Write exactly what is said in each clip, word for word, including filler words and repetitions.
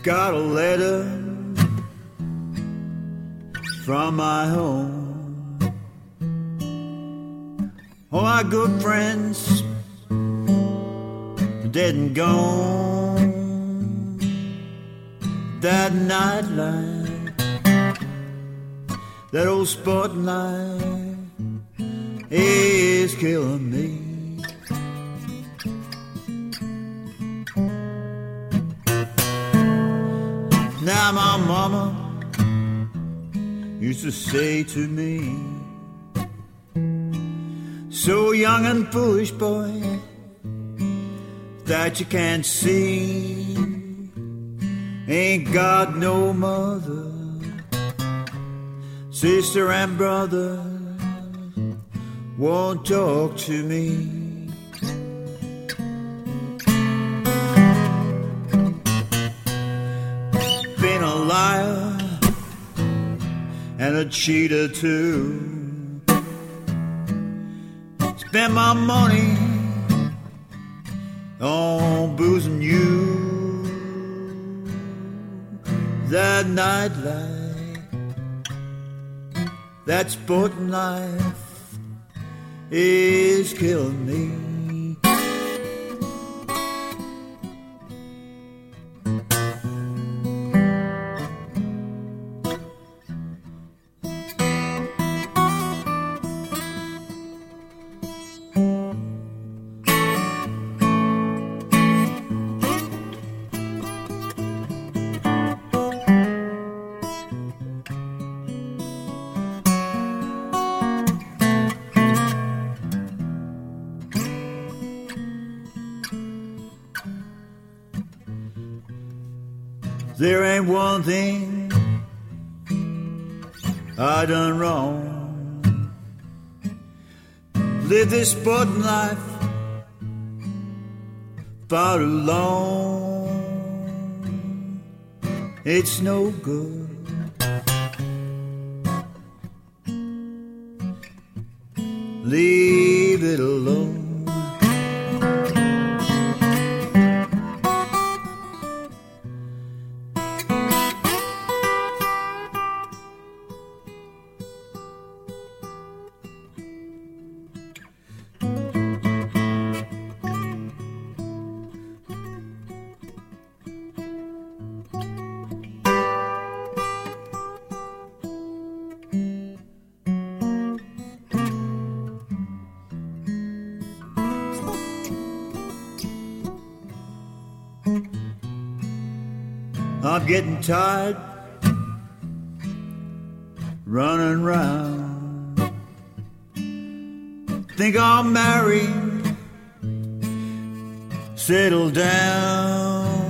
Got a letter from my home. All my good friends dead and gone. That nightlight, that old spotlight is killing me. Now my mama used to say to me, so young and foolish boy, that you can't see, ain't got no mother, sister and brother won't talk to me. Been a liar and a cheater too. Spent my money on booze and you. That nightlife, that sporting life is killing me. There ain't one thing I done wrong. Live this sporting life far too long. It's no good. Leave it alone. I'm getting tired running round. Think I'll marry, settle down.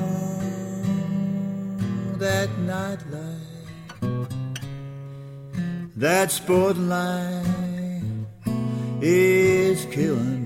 That nightlife, that sporting life is killing me.